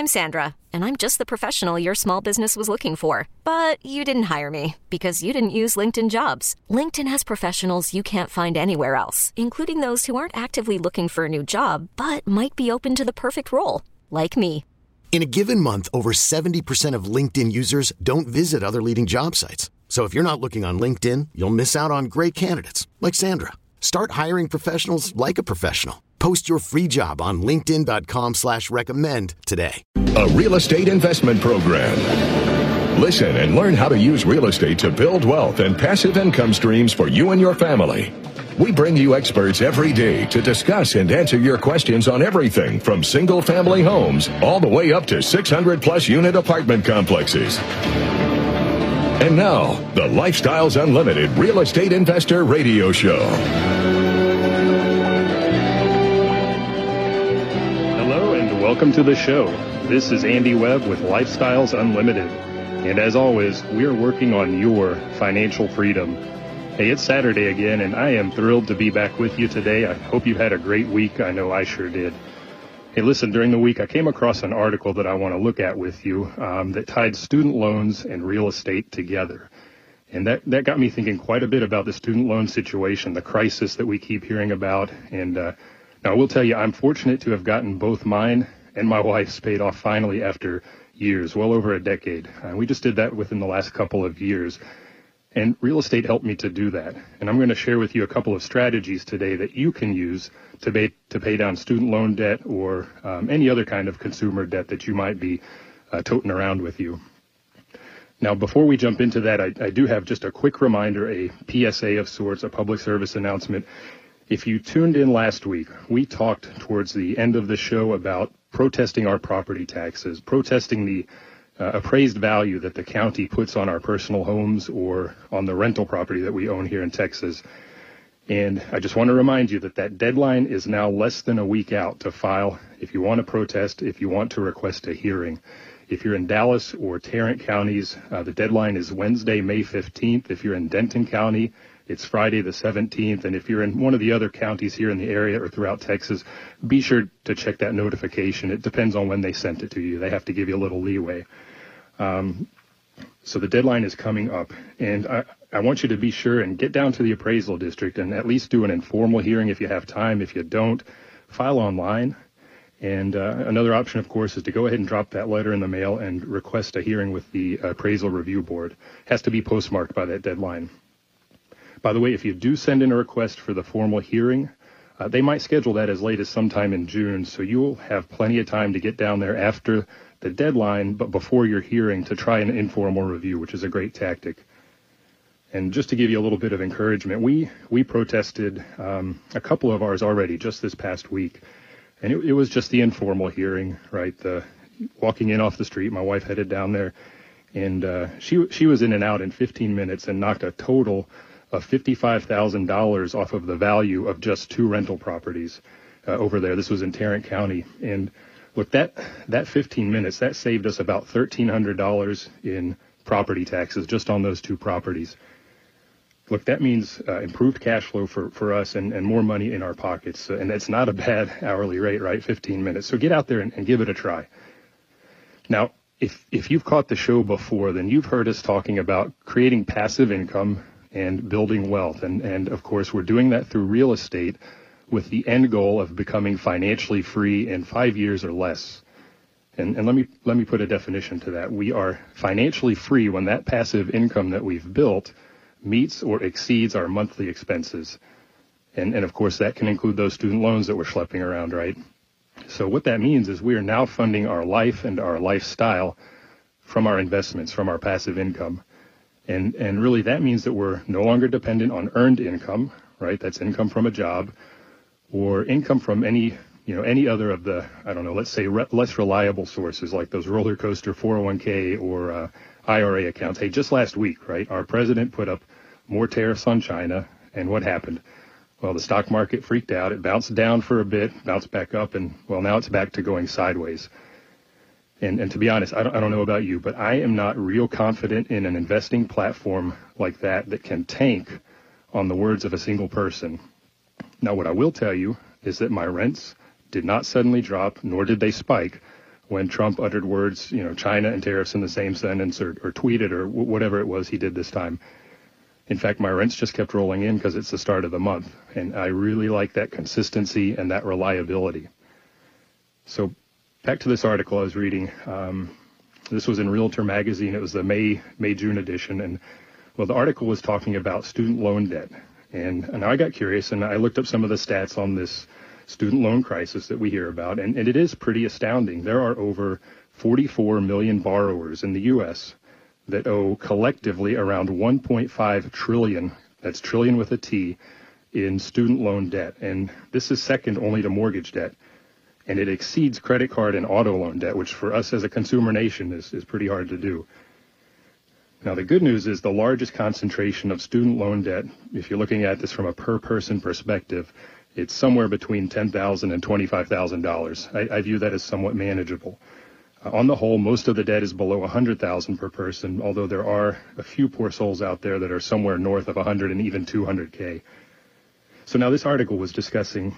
I'm Sandra, and I'm just the professional your small business was looking for. But you didn't hire me because you didn't use LinkedIn Jobs. LinkedIn has professionals you can't find anywhere else, including those who aren't actively looking for a new job, but might be open to the perfect role, like me. In a given month, over 70% of LinkedIn users don't visit other leading job sites. So if you're not looking on LinkedIn, you'll miss out on great candidates like Sandra. Start hiring professionals like a professional. Post your free job on linkedin.com/recommend today. A real estate investment program. Listen and learn how to use real estate to build wealth and passive income streams for you and your family. We bring you experts every day to discuss and answer your questions on everything from single-family homes all the way up to 600-plus unit apartment complexes. And now, the Lifestyles Unlimited Real Estate Investor Radio Show. Hello and welcome to the show. This is Andy Webb with Lifestyles Unlimited. And as always, we are working on your financial freedom. Hey, it's Saturday again, and I am thrilled to be back with you today. I hope you had a great week. I know I sure did. Hey, listen, during the week, I came across an article that I want to look at with you that tied student loans and real estate together. And that got me thinking quite a bit about the student loan situation, the crisis that we keep hearing about. And now I will tell you, I'm fortunate to have gotten both mine and my wife's paid off finally after years, well over a decade. We just did that within the last couple of years. And real estate helped me to do that. And I'm going to share with you a couple of strategies today that you can use to pay down student loan debt or any other kind of consumer debt that you might be toting around with you. Now, before we jump into that, I do have just a quick reminder, a PSA of sorts, a public service announcement. If you tuned in last week, we talked towards the end of the show about protesting our property taxes, protesting the appraised value that the county puts on our personal homes or on the rental property that we own here in Texas. And I just want to remind you that deadline is now less than a week out to file if you want to protest, if you want to request a hearing. If you're in Dallas or Tarrant counties, the deadline is Wednesday, May 15th. If you're in Denton County, it's Friday the 17th. And if you're in one of the other counties here in the area or throughout Texas, be sure to check that notification. It depends on when they sent it to you. They have to give you a little leeway. So the deadline is coming up, and I want you to be sure and get down to the appraisal district and at least do an informal hearing if you have time. If you don't, file online. And another option, of course, is to go ahead and drop that letter in the mail and request a hearing with the Appraisal Review Board. It has to be postmarked by that deadline. By the way, if you do send in a request for the formal hearing, they might schedule that as late as sometime in June, so you'll have plenty of time to get down there after the deadline, but before your hearing to try an informal review, which is a great tactic. And just to give you a little bit of encouragement, we protested a couple of ours already just this past week. And it was just the informal hearing, right? Walking in off the street, my wife headed down there, and she was in and out in 15 minutes and knocked a total of $55,000 off of the value of just two rental properties over there. This was in Tarrant County. And look, that 15 minutes, that saved us about $1,300 in property taxes just on those two properties. Look, that means improved cash flow for us and more money in our pockets. And that's not a bad hourly rate, right? 15 minutes. So get out there and give it a try. Now, if you've caught the show before, then you've heard us talking about creating passive income and building wealth. And of course, we're doing that through real estate with the end goal of becoming financially free in 5 years or less. And let me put a definition to that. We are financially free when that passive income that we've built meets or exceeds our monthly expenses. And of course, that can include those student loans that we're schlepping around, right? So what that means is we are now funding our life and our lifestyle from our investments, from our passive income. And really that means that we're no longer dependent on earned income, right? That's income from a job or income from any other of the, let's say less reliable sources like those roller coaster 401k or IRA accounts. Hey, just last week, right, our president put up more tariffs on China, and what happened? Well, the stock market freaked out. It bounced down for a bit, bounced back up, and, well, now it's back to going sideways. And to be honest, I don't know about you, but I am not real confident in an investing platform like that can tank on the words of a single person. Now, what I will tell you is that my rents did not suddenly drop, nor did they spike when Trump uttered words, China and tariffs in the same sentence, or tweeted, or whatever it was he did this time. In fact, my rents just kept rolling in because it's the start of the month, and I really like that consistency and that reliability. So back to this article I was reading. This was in Realtor Magazine. It was the May-June edition, and well, the article was talking about student loan debt. And I got curious, and I looked up some of the stats on this student loan crisis that we hear about, and it is pretty astounding. There are over 44 million borrowers in the U.S. that owe collectively around 1.5 trillion, that's trillion with a T, in student loan debt. And this is second only to mortgage debt. And it exceeds credit card and auto loan debt, which for us as a consumer nation is pretty hard to do. Now, the good news is the largest concentration of student loan debt, if you're looking at this from a per-person perspective, it's somewhere between $10,000 and $25,000. I view that as somewhat manageable. On the whole, most of the debt is below $100,000 per person, although there are a few poor souls out there that are somewhere north of 100 and even 200K. So now this article was discussing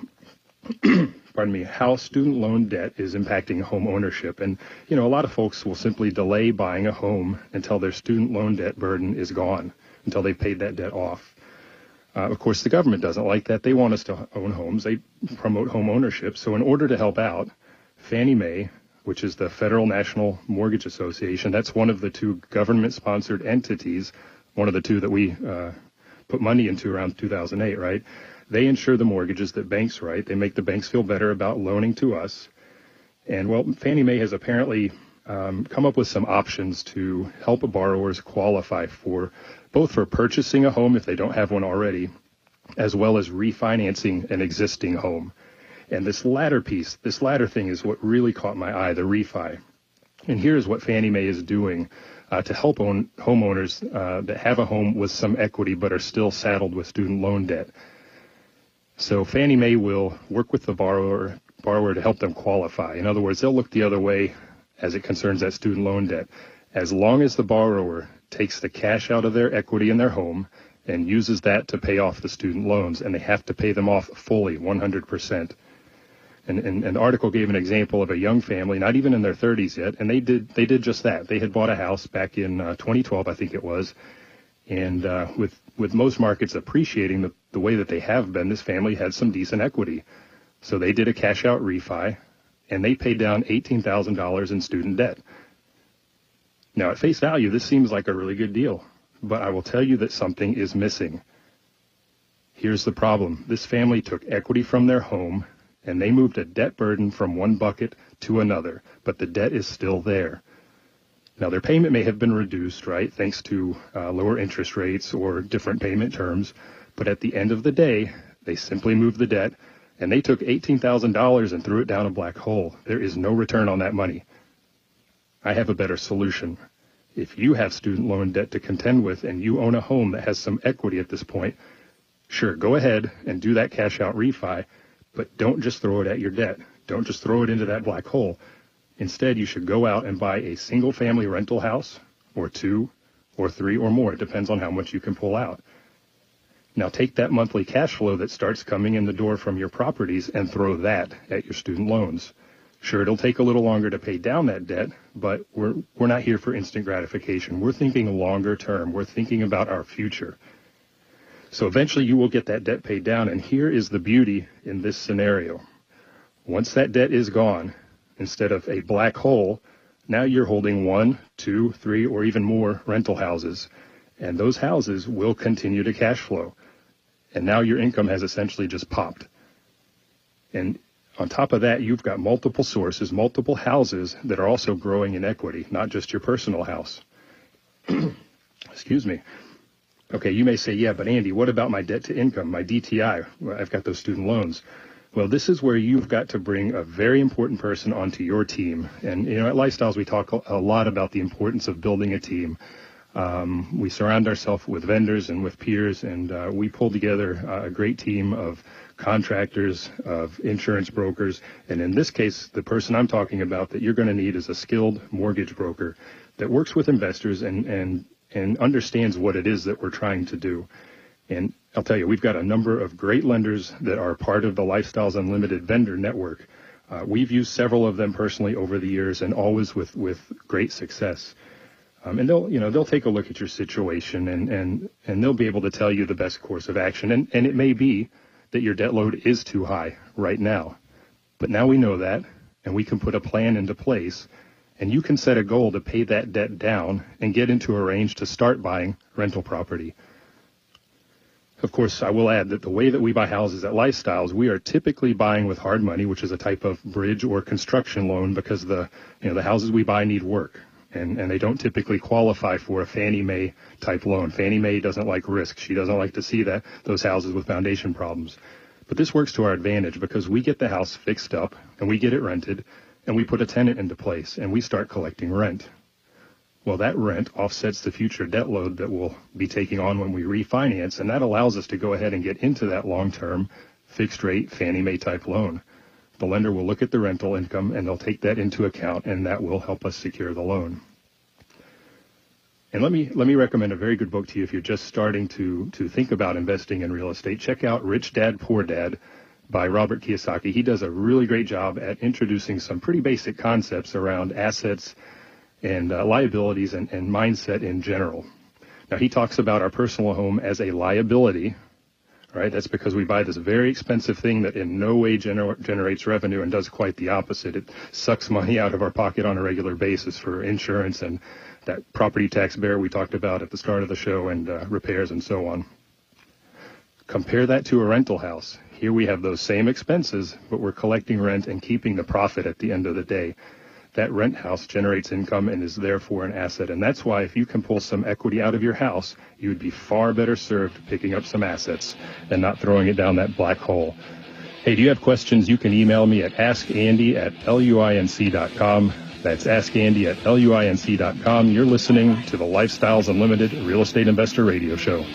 how student loan debt is impacting home ownership. And, a lot of folks will simply delay buying a home until their student loan debt burden is gone, until they've paid that debt off. Of course, the government doesn't like that. They want us to own homes. They promote home ownership. So in order to help out, Fannie Mae, which is the Federal National Mortgage Association, that's one of the two government-sponsored entities, one of the two that we put money into around 2008, right? They insure the mortgages that banks write. They make the banks feel better about loaning to us. And, well, Fannie Mae has apparently come up with some options to help borrowers qualify for both for purchasing a home if they don't have one already, as well as refinancing an existing home. And this latter thing is what really caught my eye, the refi. And here's what Fannie Mae is doing to help homeowners that have a home with some equity but are still saddled with student loan debt. So Fannie Mae will work with the borrower to help them qualify. In other words, they'll look the other way as it concerns that student loan debt. As long as the borrower takes the cash out of their equity in their home and uses that to pay off the student loans, and they have to pay them off fully, 100%. And the article gave an example of a young family, not even in their 30s yet, and they did just that. They had bought a house back in 2012, I think it was, and with most markets appreciating the way that they have been, this family had some decent equity. So they did a cash-out refi, and they paid down $18,000 in student debt. Now, at face value, this seems like a really good deal, but I will tell you that something is missing. Here's the problem. This family took equity from their home, and they moved a debt burden from one bucket to another, but the debt is still there. Now, their payment may have been reduced, right, thanks to lower interest rates or different payment terms, but at the end of the day, they simply moved the debt, and they took $18,000 and threw it down a black hole. There is no return on that money. I have a better solution. If you have student loan debt to contend with and you own a home that has some equity at this point, sure, go ahead and do that cash-out refi, but don't just throw it at your debt. Don't just throw it into that black hole. Instead, you should go out and buy a single-family rental house, or 2, or 3, or more. It depends on how much you can pull out. Now, take that monthly cash flow that starts coming in the door from your properties and throw that at your student loans. Sure, it'll take a little longer to pay down that debt, but we're not here for instant gratification. We're thinking longer term. We're thinking about our future. So eventually you will get that debt paid down, and here is the beauty in this scenario. Once that debt is gone, instead of a black hole, now you're holding 1, 2, 3, or even more rental houses, and those houses will continue to cash flow. And now your income has essentially just popped. And on top of that, you've got multiple sources, multiple houses that are also growing in equity, not just your personal house. Excuse me. Okay, you may say, yeah, but Andy, what about my debt to income, my DTI? Well, I've got those student loans. Well, this is where you've got to bring a very important person onto your team. And, at Lifestyles, we talk a lot about the importance of building a team. We surround ourselves with vendors and with peers, and we pull together a great team of contractors, of insurance brokers. And in this case, the person I'm talking about that you're going to need is a skilled mortgage broker that works with investors and understands what it is that we're trying to do. And I'll tell you, we've got a number of great lenders that are part of the Lifestyles Unlimited vendor network. We've used several of them personally over the years, and always with great success. And they'll take a look at your situation, and they'll be able to tell you the best course of action. And it may be that your debt load is too high right now, but now we know that, and we can put a plan into place, and you can set a goal to pay that debt down and get into a range to start buying rental property. Of course, I will add that the way that we buy houses at Lifestyles, we are typically buying with hard money, which is a type of bridge or construction loan, because the houses we buy need work. And they don't typically qualify for a Fannie Mae type loan. Fannie Mae doesn't like risk. She doesn't like to see those houses with foundation problems. But this works to our advantage because we get the house fixed up and we get it rented and we put a tenant into place and we start collecting rent. Well, that rent offsets the future debt load that we'll be taking on when we refinance, and that allows us to go ahead and get into that long-term fixed rate Fannie Mae type loan. The lender will look at the rental income and they'll take that into account, and that will help us secure the loan. And let me recommend a very good book to you if you're just starting to think about investing in real estate. Check out Rich Dad, Poor Dad by Robert Kiyosaki. He does a really great job at introducing some pretty basic concepts around assets and liabilities and mindset in general. Now, he talks about our personal home as a liability. Right? That's because we buy this very expensive thing that in no way generates revenue and does quite the opposite. It sucks money out of our pocket on a regular basis for insurance and that property tax bear we talked about at the start of the show, and repairs and so on. Compare that to a rental house. Here we have those same expenses, but we're collecting rent and keeping the profit at the end of the day. That rent house generates income and is therefore an asset. And that's why if you can pull some equity out of your house, you would be far better served picking up some assets and not throwing it down that black hole. Hey, do you have questions? You can email me at askandy@luinc.com. That's askandy@luinc.com. You're listening to the Lifestyles Unlimited Real Estate Investor Radio Show.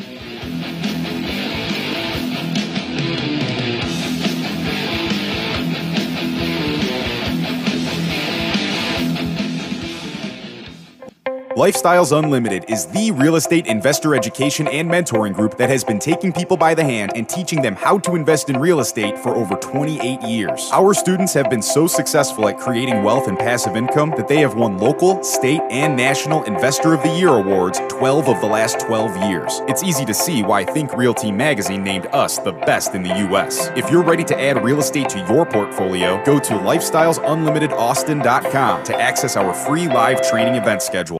Lifestyles Unlimited is the real estate investor education and mentoring group that has been taking people by the hand and teaching them how to invest in real estate for over 28 years. Our students have been so successful at creating wealth and passive income that they have won local, state, and national Investor of the Year awards 12 of the last 12 years. It's easy to see why Think Realty magazine named us the best in the U.S. If you're ready to add real estate to your portfolio, go to lifestylesunlimitedAustin.com to access our free live training event schedule.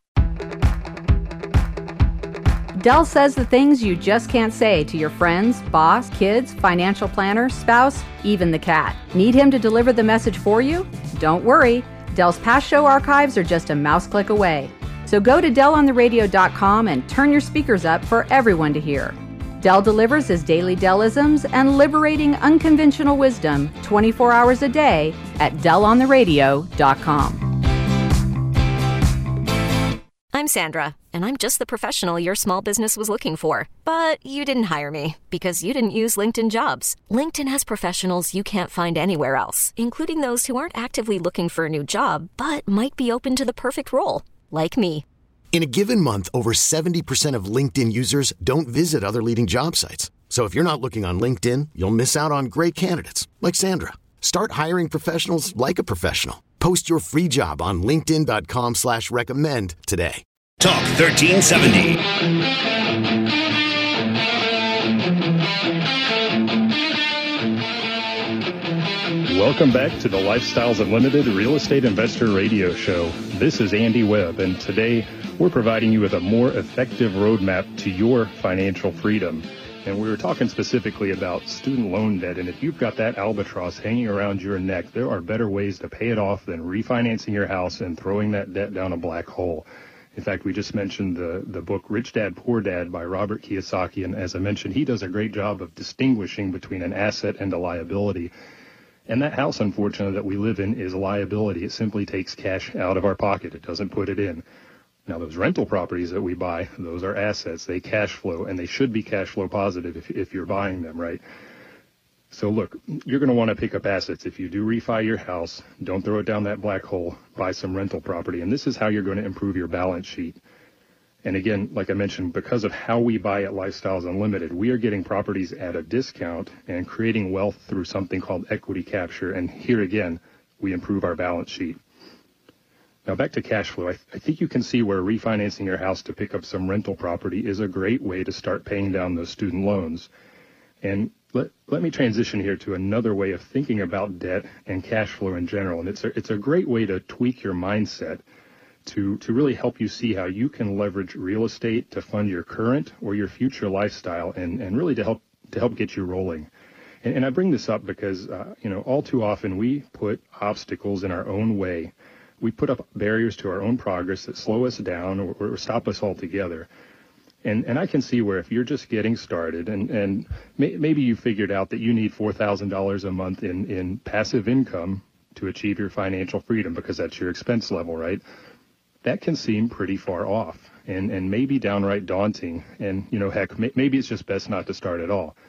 Dell says the things you just can't say to your friends, boss, kids, financial planner, spouse, even the cat. Need him to deliver the message for you? Don't worry. Dell's past show archives are just a mouse click away. So go to DellOnTheRadio.com and turn your speakers up for everyone to hear. Dell delivers his daily Dellisms and liberating unconventional wisdom 24 hours a day at DellOnTheRadio.com. I'm Sandra, and I'm just the professional your small business was looking for. But you didn't hire me because you didn't use LinkedIn Jobs. LinkedIn has professionals you can't find anywhere else, including those who aren't actively looking for a new job, but might be open to the perfect role, like me. In a given month, over 70% of LinkedIn users don't visit other leading job sites. So if you're not looking on LinkedIn, you'll miss out on great candidates like Sandra. Start hiring professionals like a professional. Post your free job on linkedin.com/recommend today. Talk 1370. Welcome back to the Lifestyles Unlimited Real Estate Investor Radio Show. This is Andy Webb, and today we're providing you with a more effective roadmap to your financial freedom. And we were talking specifically about student loan debt, and if you've got that albatross hanging around your neck, there are better ways to pay it off than refinancing your house and throwing that debt down a black hole. In fact, we just mentioned the book Rich Dad, Poor Dad by Robert Kiyosaki, and as I mentioned, he does a great job of distinguishing between an asset and a liability. And that house, unfortunately, that we live in is a liability. It simply takes cash out of our pocket. It doesn't put it in. Now, those rental properties that we buy, those are assets. They cash flow, and they should be cash flow positive if you're buying them, right? So look, you're going to want to pick up assets. If you do refi your house, don't throw it down that black hole. Buy some rental property, and this is how you're going to improve your balance sheet. And again, like I mentioned, because of how we buy at Lifestyles Unlimited, we are getting properties at a discount and creating wealth through something called equity capture. And here again, we improve our balance sheet. Now back to cash flow. I think you can see where refinancing your house to pick up some rental property is a great way to start paying down those student loans. And let me transition here to another way of thinking about debt and cash flow in general. And it's a great way to tweak your mindset to really help you see how you can leverage real estate to fund your current or your future lifestyle and really to help get you rolling. And I bring this up because, all too often we put obstacles in our own way. We put up barriers to our own progress that slow us down or stop us altogether. And I can see where if you're just getting started and maybe you figured out that you need $4,000 a month in passive income to achieve your financial freedom because that's your expense level, right? That can seem pretty far off and maybe downright daunting. And, heck, maybe it's just best not to start at all.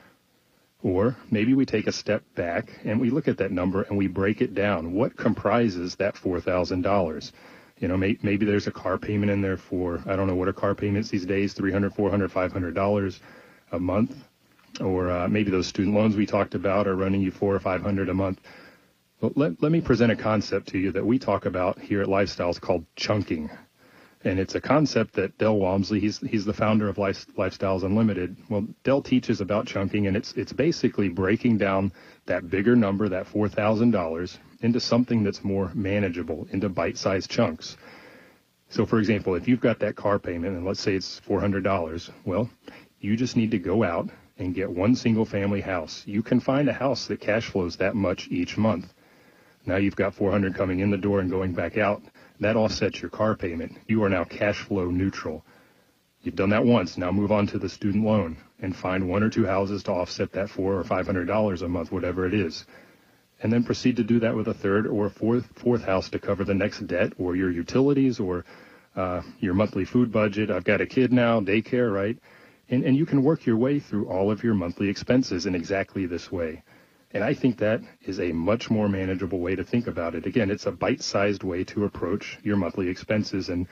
Or maybe we take a step back and we look at that number and we break it down. What comprises that $4,000? Maybe there's a car payment in there for, I don't know, what are car payments these days, $300, $400, $500 a month? Or maybe those student loans we talked about are running you $400 or $500 a month. Well, let me present a concept to you that we talk about here at Lifestyles called chunking. And it's a concept that Del Walmsley, he's the founder of Lifestyles Unlimited. Well, Del teaches about chunking, and it's basically breaking down that bigger number, that $4,000, into something that's more manageable, into bite-sized chunks. So, for example, if you've got that car payment, and let's say it's $400, well, you just need to go out and get one single-family house. You can find a house that cash flows that much each month. Now you've got $400 coming in the door and going back out. That offsets your car payment. You are now cash flow neutral. You've done that once. Now move on to the student loan and find one or two houses to offset that $400 or $500 a month, whatever it is. And then proceed to do that with a third or a fourth house to cover the next debt or your utilities or your monthly food budget. I've got a kid now, daycare, right? And you can work your way through all of your monthly expenses in exactly this way. And I think that is a much more manageable way to think about it. Again, it's a bite-sized way to approach your monthly expenses and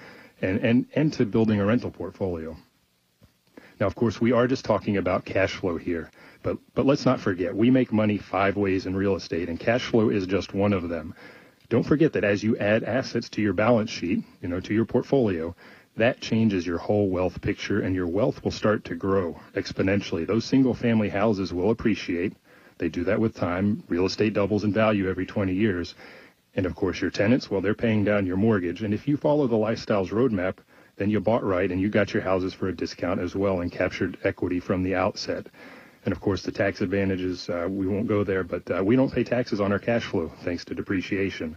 to building a rental portfolio. Now, of course, we are just talking about cash flow here, but let's not forget, we make money 5 ways in real estate, and cash flow is just one of them. Don't forget that as you add assets to your balance sheet, to your portfolio, that changes your whole wealth picture, and your wealth will start to grow exponentially. Those single-family houses will appreciate. They do that with time. Real estate doubles in value every 20 years. And of course, your tenants, well, they're paying down your mortgage. And if you follow the Lifestyles roadmap, then you bought right and you got your houses for a discount as well and captured equity from the outset. And of course, the tax advantages, we won't go there, but we don't pay taxes on our cash flow thanks to depreciation.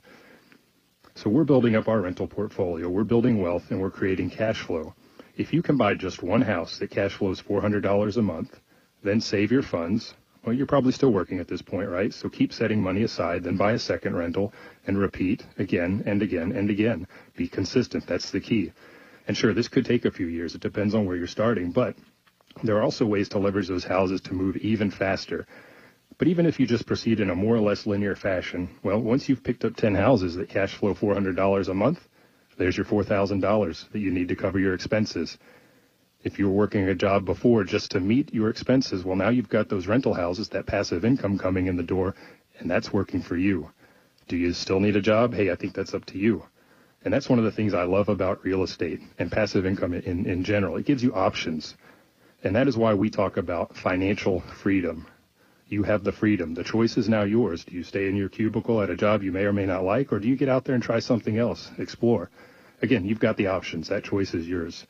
So we're building up our rental portfolio. We're building wealth and we're creating cash flow. If you can buy just one house that cash flows $400 a month, then save your funds. Well, you're probably still working at this point, right? So keep setting money aside, then buy a second rental and repeat again and again and again. Be consistent. That's the key. And sure, this could take a few years. It depends on where you're starting, but there are also ways to leverage those houses to move even faster. But even if you just proceed in a more or less linear fashion, well, once you've picked up 10 houses that cash flow $400 a month, there's your $4,000 that you need to cover your expenses. If you were working a job before just to meet your expenses, well, now you've got those rental houses, that passive income coming in the door, and that's working for you. Do you still need a job? Hey, I think that's up to you. And that's one of the things I love about real estate and passive income in general. It gives you options. And that is why we talk about financial freedom. You have the freedom. The choice is now yours. Do you stay in your cubicle at a job you may or may not like, or do you get out there and try something else, explore? Again, you've got the options. That choice is yours.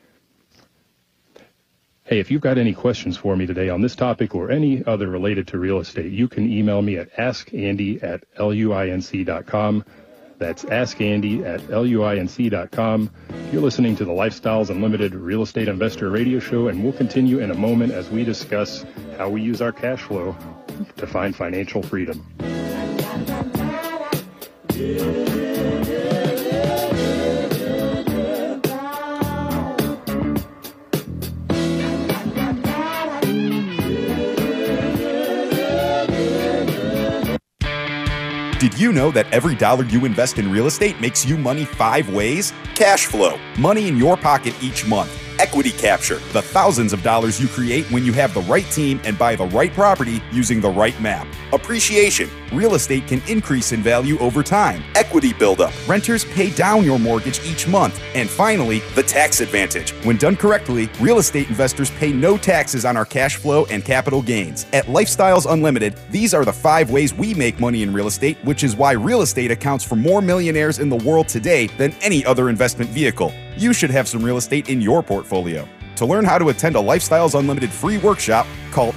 Hey, if you've got any questions for me today on this topic or any other related to real estate, you can email me at askandy@luinc.com. That's askandy@luinc.com. You're listening to the Lifestyles Unlimited Real Estate Investor Radio Show, and we'll continue in a moment as we discuss how we use our cash flow to find financial freedom. Did you know that every dollar you invest in real estate makes you money 5 ways? Cash flow, money in your pocket each month. Equity capture, the thousands of dollars you create when you have the right team and buy the right property using the right map. Appreciation. Real estate can increase in value over time. Equity buildup. Renters pay down your mortgage each month. And finally, the tax advantage. When done correctly, real estate investors pay no taxes on our cash flow and capital gains. At Lifestyles Unlimited, these are the 5 ways we make money in real estate, which is why real estate accounts for more millionaires in the world today than any other investment vehicle. You should have some real estate in your portfolio. To learn how to attend a Lifestyles Unlimited free workshop, call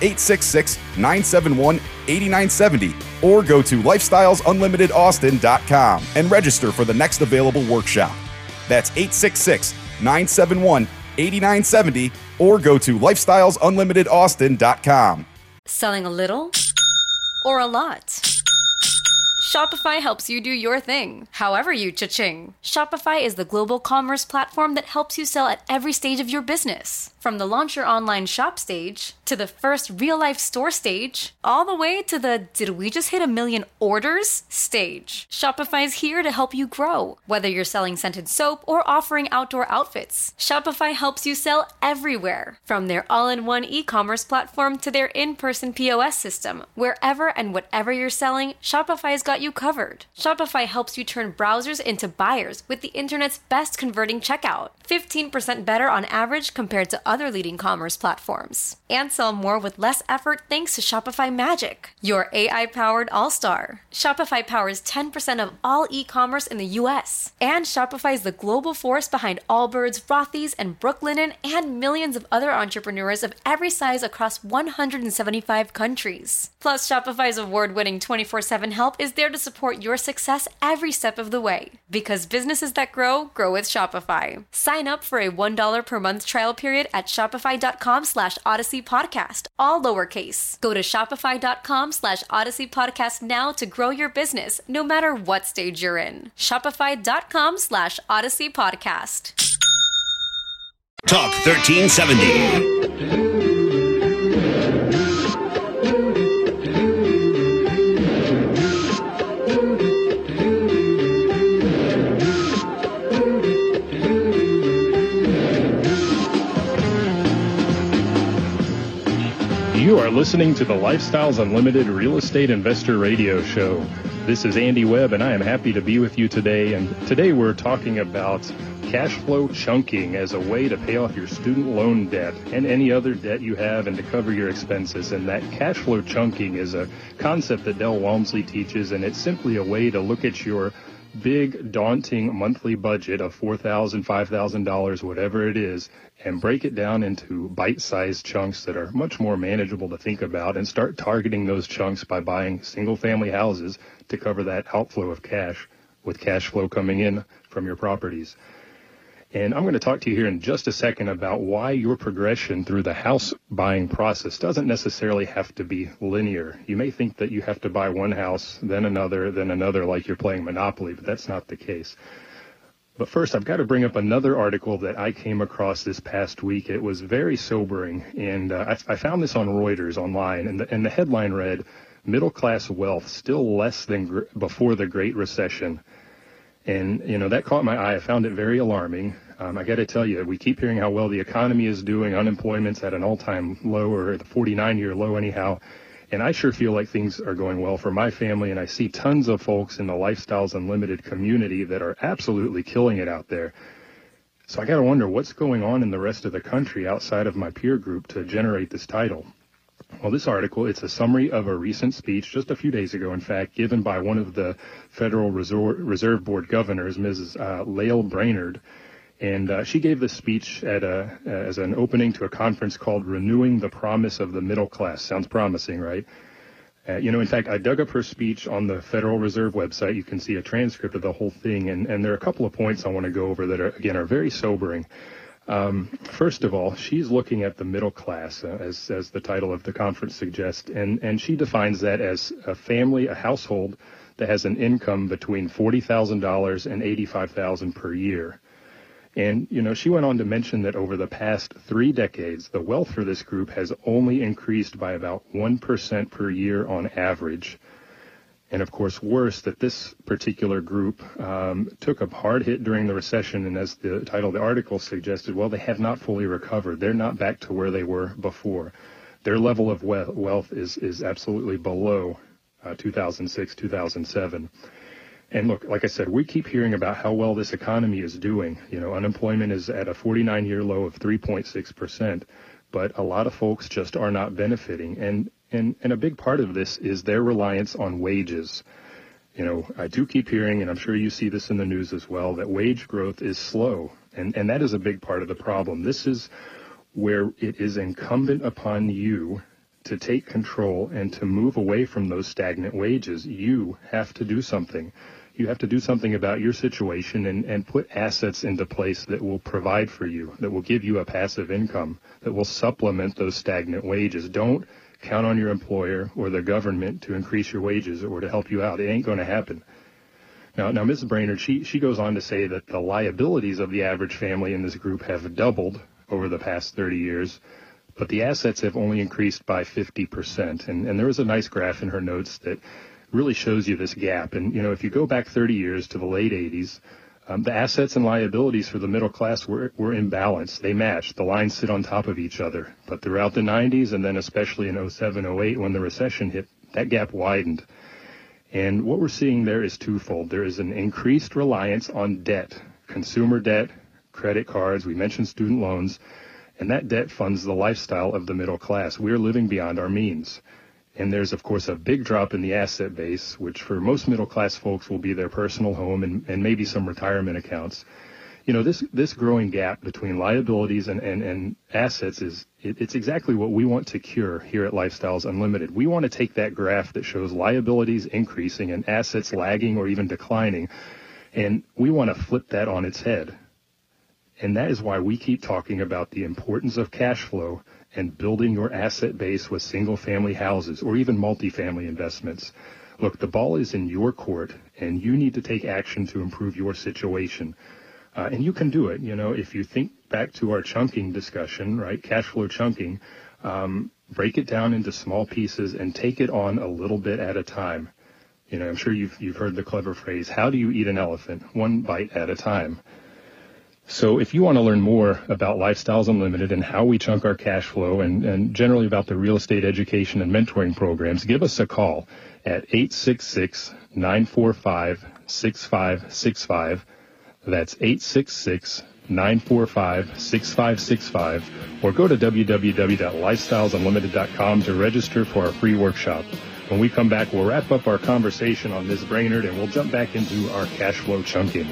866-971-8970 or go to lifestylesunlimitedaustin.com and register for the next available workshop. That's 866-971-8970 or go to lifestylesunlimitedaustin.com. Selling a little or a lot? Shopify helps you do your thing, however you cha-ching. Shopify is the global commerce platform that helps you sell at every stage of your business. From the launch your online shop stage, to the first real-life store stage, all the way to the did we just hit 1 million orders stage. Shopify's here to help you grow. Whether you're selling scented soap or offering outdoor outfits, Shopify helps you sell everywhere. From their all-in-one e-commerce platform to their in-person POS system, wherever and whatever you're selling, Shopify's got you covered. Shopify helps you turn browsers into buyers with the internet's best converting checkout. 15% better on average compared to other leading commerce platforms. And sell more with less effort thanks to Shopify Magic, your AI-powered all-star. Shopify powers 10% of all e-commerce in the US. And Shopify is the global force behind Allbirds, Rothy's, and Brooklinen, and millions of other entrepreneurs of every size across 175 countries. Plus, Shopify's award-winning 24/7 help is there to support your success every step of the way. Because businesses that grow, grow with Shopify. Sign up for a $1 per month trial period at shopify.com/Odyssey Podcast, all lowercase. Go to shopify.com/Odyssey Podcast now to grow your business, no matter what stage you're in. Shopify.com/Odyssey Podcast. Talk 1370. You are listening to the Lifestyles Unlimited Real Estate Investor Radio Show. This is Andy Webb, and I am happy to be with you today. And today we're talking about cash flow chunking as a way to pay off your student loan debt and any other debt you have and to cover your expenses. And that cash flow chunking is a concept that Del Walmsley teaches, and it's simply a way to look at your big, daunting monthly budget of $4,000, $5,000, whatever it is, and break it down into bite-sized chunks that are much more manageable to think about, and start targeting those chunks by buying single-family houses to cover that outflow of cash with cash flow coming in from your properties. And I'm going to talk to you here in just a second about why your progression through the house buying process doesn't necessarily have to be linear. You may think that you have to buy one house, then another, like you're playing Monopoly, but that's not the case. But first, I've got to bring up another article that I came across this past week. It was very sobering, and I found this on Reuters online, and the headline read, "Middle-class wealth still less than before the Great Recession." And, that caught my eye. I found it very alarming. I got to tell you, we keep hearing how well the economy is doing. Unemployment's at an all-time low, or the 49-year low anyhow. And I sure feel like things are going well for my family, and I see tons of folks in the Lifestyles Unlimited community that are absolutely killing it out there. So I got to wonder what's going on in the rest of the country outside of my peer group to generate this title. Well, this article, it's a summary of a recent speech just a few days ago, in fact, given by one of the Federal Reserve Board governors, Mrs. Lael Brainerd. And she gave this speech as an opening to a conference called Renewing the Promise of the Middle Class. Sounds promising, right? In fact, I dug up her speech on the Federal Reserve website. You can see a transcript of the whole thing. And there are a couple of points I want to go over that are very sobering. First of all, she's looking at the middle class, as the title of the conference suggests, and she defines that as a family, a household that has an income between $40,000 and $85,000 per year. And, she went on to mention that over the past 3 decades, the wealth for this group has only increased by about 1% per year on average. And, of course, worse, that this particular group took a hard hit during the recession, and as the title of the article suggested, well, they have not fully recovered. They're not back to where they were before. Their level of wealth is absolutely below 2006, 2007. And look, like I said, we keep hearing about how well this economy is doing. Unemployment is at a 49-year low of 3.6%, but a lot of folks just are not benefiting. And a big part of this is their reliance on wages. I do keep hearing, and I'm sure you see this in the news as well, that wage growth is slow. And that is a big part of the problem. This is where it is incumbent upon you to take control and to move away from those stagnant wages. You have to do something. You have to do something about your situation and put assets into place that will provide for you, that will give you a passive income, that will supplement those stagnant wages. Don't count on your employer or the government to increase your wages or to help you out. It ain't going to happen. Now, Ms. Brainerd, she goes on to say that the liabilities of the average family in this group have doubled over the past 30 years, but the assets have only increased by 50%. And there was a nice graph in her notes that really shows you this gap. And, if you go back 30 years to the late 80s, the assets and liabilities for the middle class were imbalanced. They matched. The lines sit on top of each other. But throughout the 90s, and then especially in 07, 08, when the recession hit, that gap widened. And what we're seeing there is twofold. There is an increased reliance on debt, consumer debt, credit cards, we mentioned student loans, and that debt funds the lifestyle of the middle class. We're living beyond our means. And there's, of course, a big drop in the asset base, which for most middle-class folks will be their personal home and maybe some retirement accounts. This growing gap between liabilities and assets it's exactly what we want to cure here at Lifestyles Unlimited. We want to take that graph that shows liabilities increasing and assets lagging or even declining, and we want to flip that on its head. And that is why we keep talking about the importance of cash flow and building your asset base with single-family houses or even multifamily investments. Look, the ball is in your court, and you need to take action to improve your situation. And you can do it. If you think back to our chunking discussion, right, cash flow chunking, break it down into small pieces and take it on a little bit at a time. I'm sure you've heard the clever phrase, how do you eat an elephant? One bite at a time. So if you want to learn more about Lifestyles Unlimited and how we chunk our cash flow and generally about the real estate education and mentoring programs, give us a call at 866-945-6565. That's 866-945-6565. Or go to www.lifestylesunlimited.com to register for our free workshop. When we come back, we'll wrap up our conversation on Ms. Brainerd and we'll jump back into our cash flow chunking.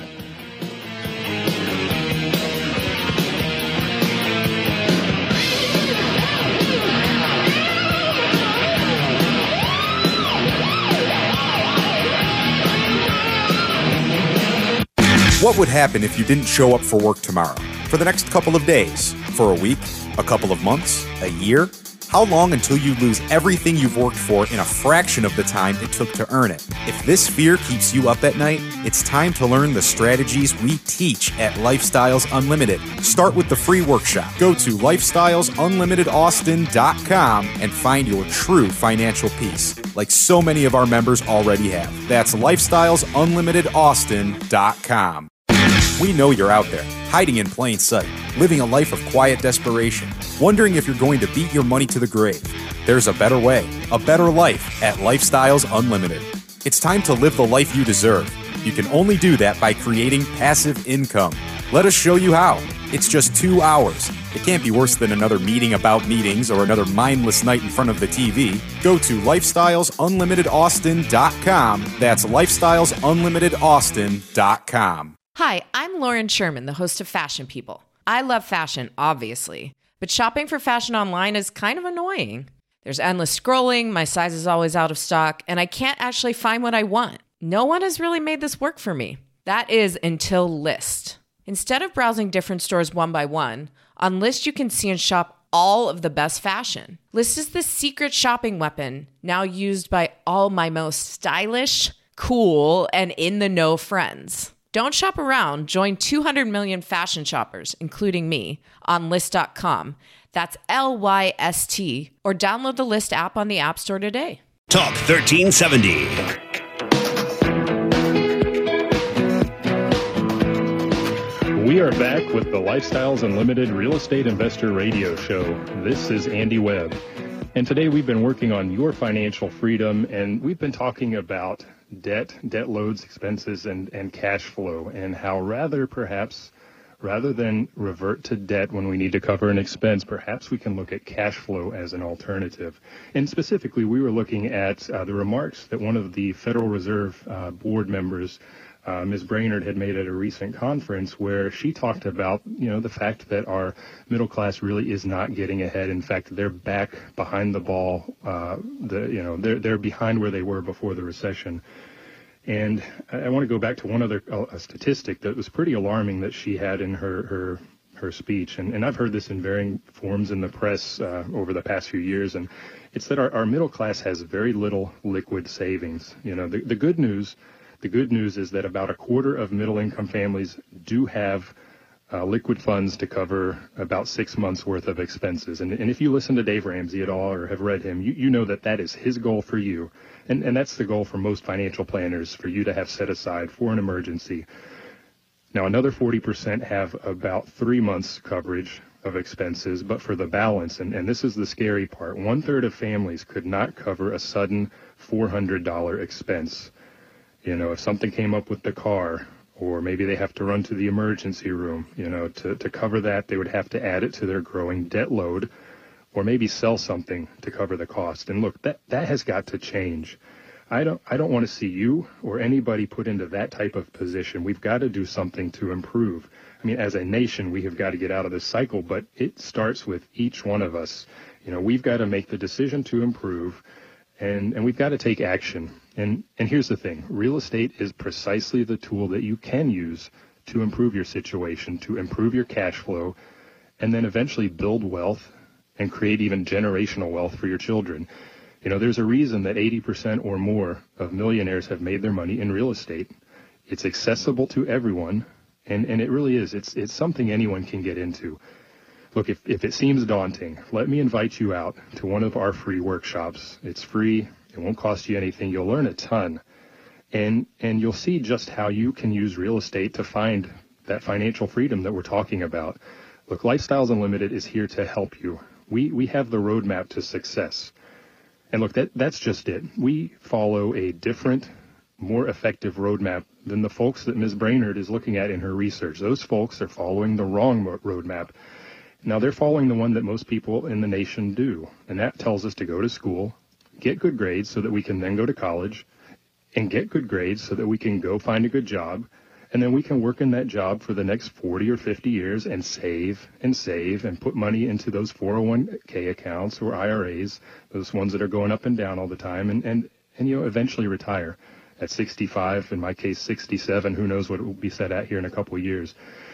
What would happen if you didn't show up for work tomorrow? For the next couple of days? For a week? A couple of months? A year? How long until you lose everything you've worked for in a fraction of the time it took to earn it? If this fear keeps you up at night, it's time to learn the strategies we teach at Lifestyles Unlimited. Start with the free workshop. Go to lifestylesunlimitedaustin.com and find your true financial peace, like so many of our members already have. That's lifestylesunlimitedaustin.com. We know you're out there, hiding in plain sight, living a life of quiet desperation, wondering if you're going to beat your money to the grave. There's a better way, a better life at Lifestyles Unlimited. It's time to live the life you deserve. You can only do that by creating passive income. Let us show you how. It's just 2 hours. It can't be worse than another meeting about meetings or another mindless night in front of the TV. Go to lifestylesunlimitedaustin.com. That's lifestylesunlimitedaustin.com. Hi, I'm Lauren Sherman, the host of Fashion People. I love fashion, obviously, but shopping for fashion online is kind of annoying. There's endless scrolling, my size is always out of stock, and I can't actually find what I want. No one has really made this work for me. That is until Lyst. Instead of browsing different stores one by one, on Lyst you can see and shop all of the best fashion. Lyst is the secret shopping weapon now used by all my most stylish, cool, and in-the-know friends. Don't shop around. Join 200 million fashion shoppers, including me, on Lyst.com. That's LYST. Or download the Lyst app on the App Store today. Talk 1370. We are back with the Lifestyles Unlimited Real Estate Investor Radio Show. This is Andy Webb. And today we've been working on your financial freedom, and we've been talking about debt loads, expenses, and cash flow, and how rather than revert to debt when we need to cover an expense, perhaps we can look at cash flow as an alternative. And specifically, we were looking at the remarks that one of the Federal Reserve board members, Ms. Brainerd, had made at a recent conference, where she talked about, the fact that our middle class really is not getting ahead. In fact, they're back behind the ball. They're behind where they were before the recession. And I want to go back to one other statistic that was pretty alarming that she had in her speech. And I've heard this in varying forms in the press over the past few years. And it's that our middle class has very little liquid savings. The good news is that about a quarter of middle-income families do have liquid funds to cover about 6 months worth of expenses. And if you listen to Dave Ramsey at all or have read him, you know that is his goal for you. And that's the goal for most financial planners, for you to have set aside for an emergency. Now, another 40% have about 3 months coverage of expenses, but for the balance, and this is the scary part, 1/3 of families could not cover a sudden $400 expense. If something came up with the car, or maybe they have to run to the emergency room, to cover that, they would have to add it to their growing debt load, or maybe sell something to cover the cost. And look, that has got to change. I don't want to see you or anybody put into that type of position. We've got to do something to improve. I mean, as a nation, we have got to get out of this cycle, but it starts with each one of us. We've got to make the decision to improve, and we've got to take action. And here's the thing. Real estate is precisely the tool that you can use to improve your situation, to improve your cash flow, and then eventually build wealth and create even generational wealth for your children. There's a reason that 80% or more of millionaires have made their money in real estate. It's accessible to everyone, and it really is. It's something anyone can get into. Look, if it seems daunting, let me invite you out to one of our free workshops. It's free. It won't cost you anything. You'll learn a ton, and you'll see just how you can use real estate to find that financial freedom that we're talking about. Look, Lifestyles Unlimited is here to help you. We have the roadmap to success. And look, that's just it. We follow a different, more effective roadmap than the folks that Ms. Brainerd is looking at in her research. Those folks are following the wrong roadmap. Now, they're following the one that most people in the nation do, and that tells us to go to school, get good grades so that we can then go to college, and get good grades so that we can go find a good job, and then we can work in that job for the next 40 or 50 years and save and put money into those 401k accounts or IRAs, those ones that are going up and down all the time, and eventually retire at 65, in my case 67. Who knows what it will be set at here in a couple of years.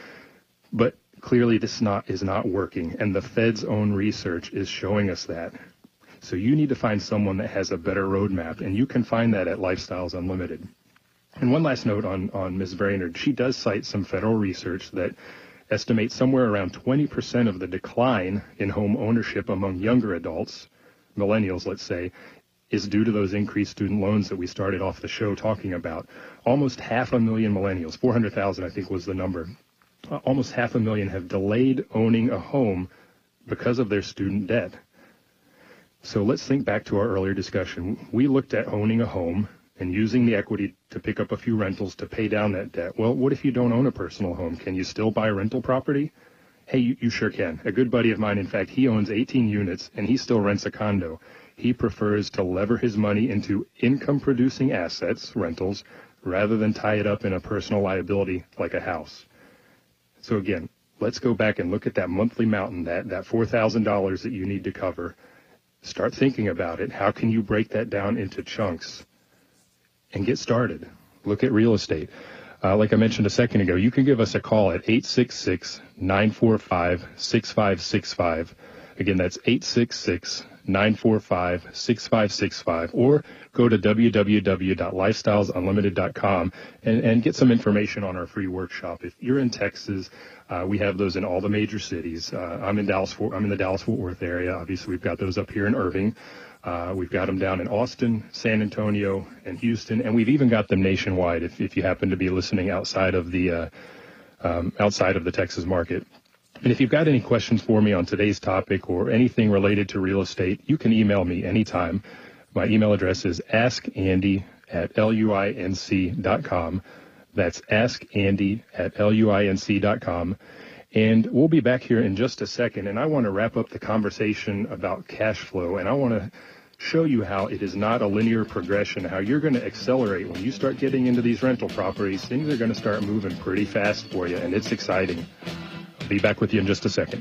But clearly this is not working, and the Fed's own research is showing us that. So you need to find someone that has a better roadmap, and you can find that at Lifestyles Unlimited. And one last note on Ms. Brainerd. She does cite some federal research that estimates somewhere around 20% of the decline in home ownership among younger adults, millennials, let's say, is due to those increased student loans that we started off the show talking about. Almost 500,000 millennials, 400,000 I think was the number, almost 500,000 have delayed owning a home because of their student debt. So let's think back to our earlier discussion. We looked at owning a home and using the equity to pick up a few rentals to pay down that debt. Well, what if you don't own a personal home? Can you still buy rental property? Hey, you sure can. A good buddy of mine, in fact, he owns 18 units and he still rents a condo. He prefers to lever his money into income-producing assets, rentals, rather than tie it up in a personal liability like a house. So again, let's go back and look at that monthly mountain, that $4,000 that you need to cover. Start thinking about it. How can you break that down into chunks? And get started. Look at real estate. Like I mentioned a second ago, you can give us a call at 866-945-6565. Again, that's 866-945-6565. Or go to www.lifestylesunlimited.com and get some information on our free workshop. If you're in Texas, we have those in all the major cities. I'm in the Dallas-Fort Worth area. Obviously, we've got those up here in Irving. We've got them down in Austin, San Antonio, and Houston, and we've even got them nationwide if you happen to be listening outside of the Texas market. And if you've got any questions for me on today's topic or anything related to real estate, you can email me anytime. My email address is askandy@luinc.com. That's askandy@luinc.com. And we'll be back here in just a second. And I want to wrap up the conversation about cash flow. And I want to show you how it is not a linear progression, how you're going to accelerate when you start getting into these rental properties. Things are going to start moving pretty fast for you, and it's exciting. I'll be back with you in just a second.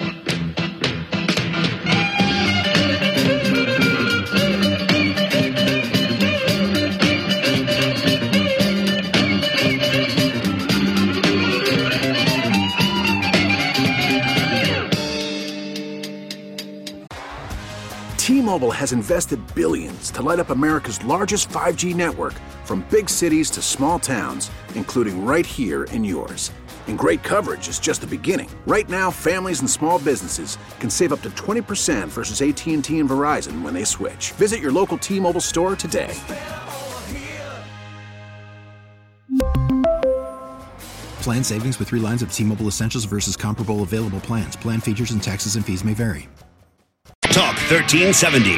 T-Mobile has invested billions to light up America's largest 5G network, from big cities to small towns, including right here in yours. And great coverage is just the beginning. Right now, families and small businesses can save up to 20% versus AT&T and Verizon when they switch. Visit your local T-Mobile store today. Plan savings with 3 lines of T-Mobile Essentials versus comparable available plans. Plan features and taxes and fees may vary. Talk 1370.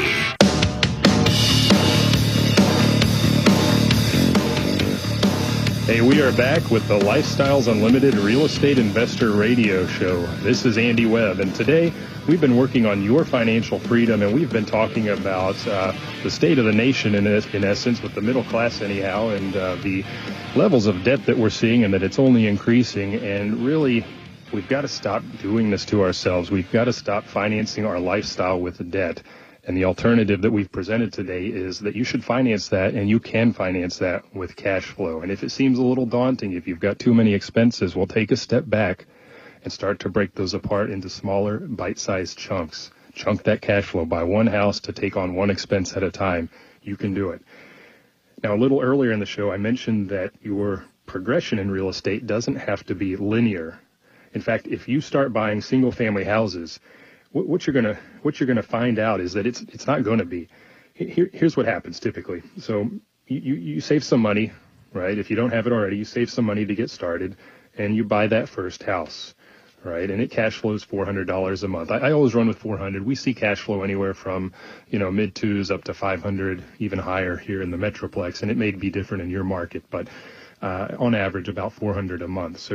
Hey, we are back with the Lifestyles Unlimited Real Estate Investor Radio Show. This is Andy Webb, and today we've been working on your financial freedom, and we've been talking about the state of the nation in essence, with the middle class anyhow, and the levels of debt that we're seeing and that it's only increasing. And really, we've got to stop doing this to ourselves. We've got to stop financing our lifestyle with debt. And the alternative that we've presented today is that you should finance that, and you can finance that with cash flow. And if it seems a little daunting, if you've got too many expenses, we'll take a step back and start to break those apart into smaller, bite-sized chunks. Chunk that cash flow. Buy one house to take on one expense at a time. You can do it. Now, a little earlier in the show, I mentioned that your progression in real estate doesn't have to be linear. In fact, if you start buying single-family houses, what you're gonna find out is that it's not going to be. Here's what happens typically. So you save some money, right? If you don't have it already, you save some money to get started, and you buy that first house, right? And it cash flows $400 a month. I always run with 400. We see cash flow anywhere from mid twos up to 500, even higher here in the Metroplex, and it may be different in your market, but on average about 400 a month. So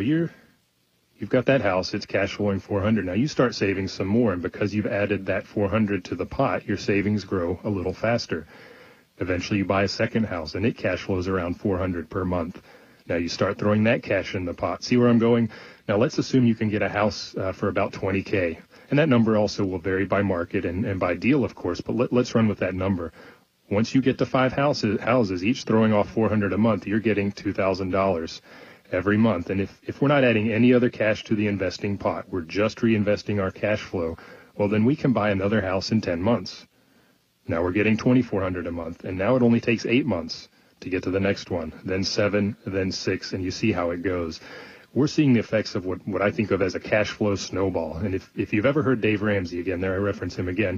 You've got that house, it's cash flowing 400. Now you start saving some more, and because you've added that 400 to the pot, your savings grow a little faster. Eventually you buy a second house, and it cash flows around 400 per month. Now you start throwing that cash in the pot. See where I'm going? Now let's assume you can get a house for about $20K. And that number also will vary by market and by deal, of course, but let's run with that number. Once you get to 5 houses, each throwing off 400 a month, you're getting $2,000. Every month. And if we're not adding any other cash to the investing pot, we're just reinvesting our cash flow, well, then we can buy another house in 10 months. Now we're getting $2,400 a month, and now it only takes 8 months to get to the next one, then 7, then 6, and you see how it goes. We're seeing the effects of what I think of as a cash flow snowball. And if you've ever heard Dave Ramsey, again, there I reference him again,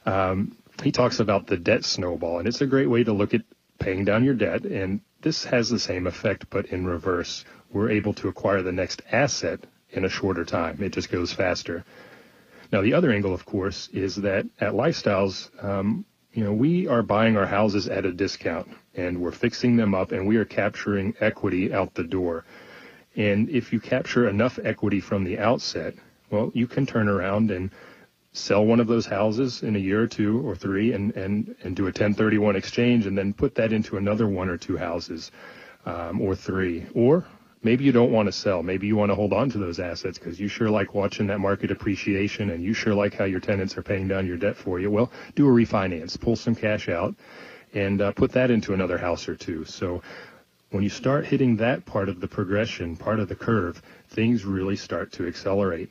he talks about the debt snowball, and it's a great way to look at paying down your debt, and this has the same effect, but in reverse. We're able to acquire the next asset in a shorter time. It just goes faster. Now, the other angle, of course, is that at Lifestyles, we are buying our houses at a discount, and we're fixing them up, and we are capturing equity out the door. And if you capture enough equity from the outset, well, you can turn around and sell one of those houses in a year or 2 or 3 and do a 1031 exchange, and then put that into another 1 or 2 houses or 3. Or maybe you don't want to sell. Maybe you want to hold on to those assets because you sure like watching that market appreciation, and you sure like how your tenants are paying down your debt for you. Well, do a refinance, pull some cash out, and put that into another house or 2. So when you start hitting that part of the progression, part of the curve, things really start to accelerate.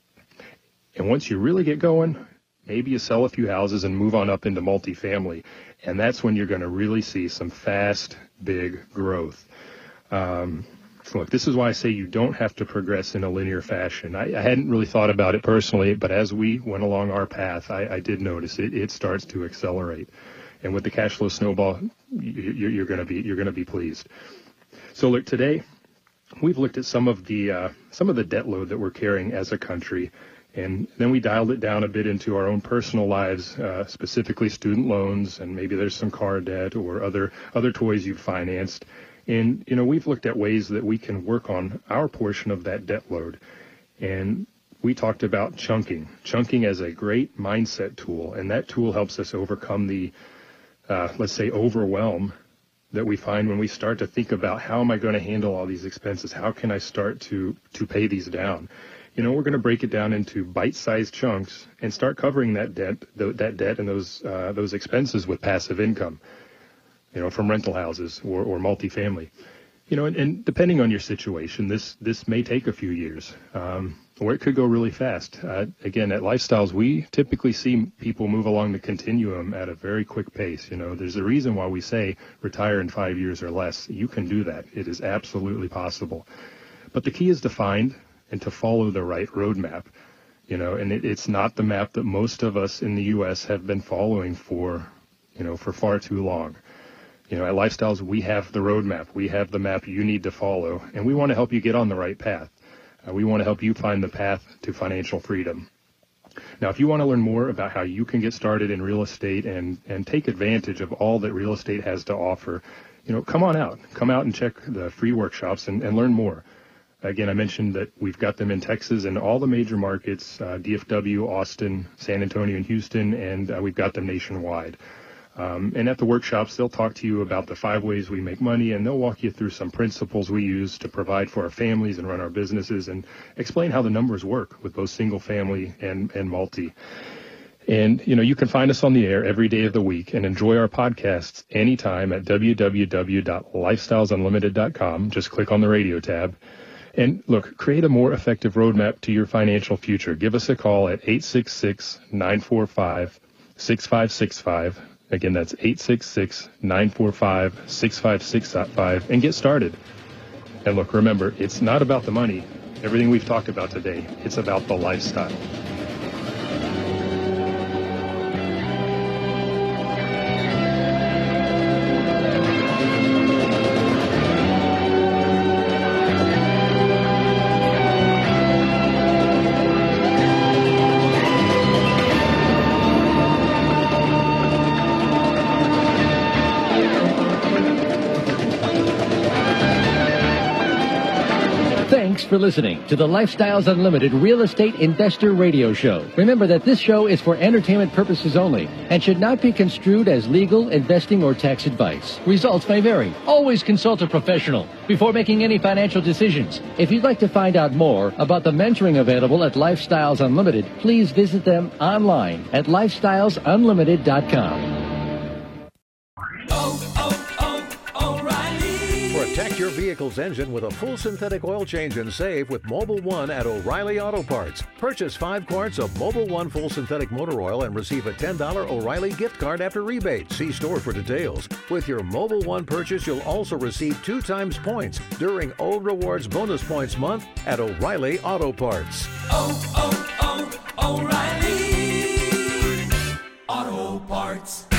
And once you really get going, maybe you sell a few houses and move on up into multifamily. And that's when you're going to really see some fast, big growth. Look, this is why I say you don't have to progress in a linear fashion. I hadn't really thought about it personally, but as we went along our path, I did notice it starts to accelerate. And with the cash flow snowball, you're going to be pleased. So look, today we've looked at some of the debt load that we're carrying as a country, and then we dialed it down a bit into our own personal lives, specifically student loans, and maybe there's some car debt or other toys you've financed. And, we've looked at ways that we can work on our portion of that debt load. And we talked about chunking as a great mindset tool, and that tool helps us overcome the, let's say, overwhelm that we find when we start to think about, how am I going to handle all these expenses? How can I start to pay these down? We're going to break it down into bite-sized chunks and start covering that debt and those expenses with passive income, from rental houses or multifamily. And depending on your situation, this may take a few years, or it could go really fast. Again, at Lifestyles, we typically see people move along the continuum at a very quick pace. There's a reason why we say retire in 5 years or less. You can do that. It is absolutely possible. But the key is to find and to follow the right roadmap. And it's not the map that most of us in the U.S. have been following for far too long. At Lifestyles, we have the roadmap. We have the map you need to follow, and we want to help you get on the right path. We want to help you find the path to financial freedom. Now, if you want to learn more about how you can get started in real estate and take advantage of all that real estate has to offer, come on out. Come out and check the free workshops and learn more. Again, I mentioned that we've got them in Texas and all the major markets, DFW, Austin, San Antonio, and Houston, and we've got them nationwide. And at the workshops, they'll talk to you about the 5 ways we make money, and they'll walk you through some principles we use to provide for our families and run our businesses, and explain how the numbers work with both single family and multi. And, you can find us on the air every day of the week and enjoy our podcasts anytime at www.lifestylesunlimited.com. Just click on the radio tab. And look, create a more effective roadmap to your financial future. Give us a call at 866-945-6565. Again, that's 866-945-6565, and get started. And look, remember, it's not about the money. Everything we've talked about today, it's about the lifestyle. For listening to the Lifestyles Unlimited Real Estate Investor Radio Show. Remember that this show is for entertainment purposes only and should not be construed as legal, investing, or tax advice. Results may vary. Always consult a professional before making any financial decisions. If you'd like to find out more about the mentoring available at Lifestyles Unlimited, please visit them online at lifestylesunlimited.com. Protect your vehicle's engine with a full synthetic oil change and save with Mobil 1 at O'Reilly Auto Parts. Purchase 5 quarts of Mobil 1 full synthetic motor oil and receive a $10 O'Reilly gift card after rebate. See store for details. With your Mobil 1 purchase, you'll also receive 2 times points during O Rewards Bonus Points Month at O'Reilly Auto Parts. O'Reilly Auto Parts.